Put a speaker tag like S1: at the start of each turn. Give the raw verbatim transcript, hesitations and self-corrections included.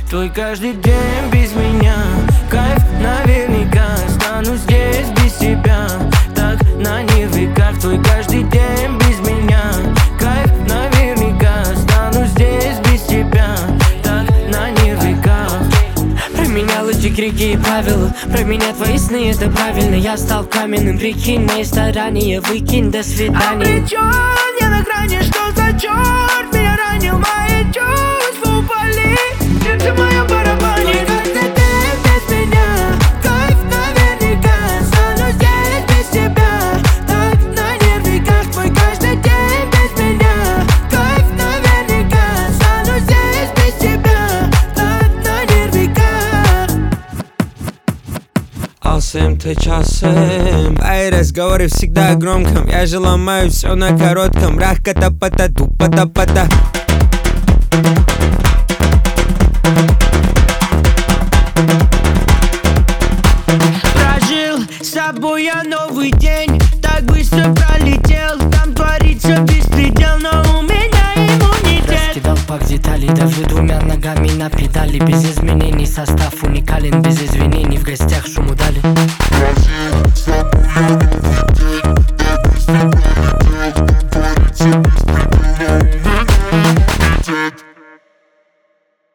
S1: Твой каждый день без меня. Кайф наверняка. Стану здесь без тебя. Так на нервиках. Твой каждый день без меня. Кайф наверняка. Стану здесь без тебя. Так на нервиках. Променял эти крики и правила. Про меня твои сны, это правильно. Я стал каменным, прикинь. Мои старания выкинь, до свидания.
S2: Обречен, я на грани, что за черт меня ранил? Мои чувства упали, сердце мое барабанит. Каждый день без меня. Кайф наверняка. Стану здесь без тебя. Так на нервиках. Твой каждый день без меня. Кайф наверняка. Стану здесь без тебя. Так на нервиках.
S3: Алсем ты часом, ай, разговоры всегда громком. Я же ломаю все на коротком. Рах-ката-пата, тупата-пата.
S2: Прожил с собой я новый день, так быстро пролетел. Там творится беспредел, но у меня иммунитет.
S1: Раскидал пак деталей, даже двумя ногами на педали. Без изменений, состав уникален, без извинений.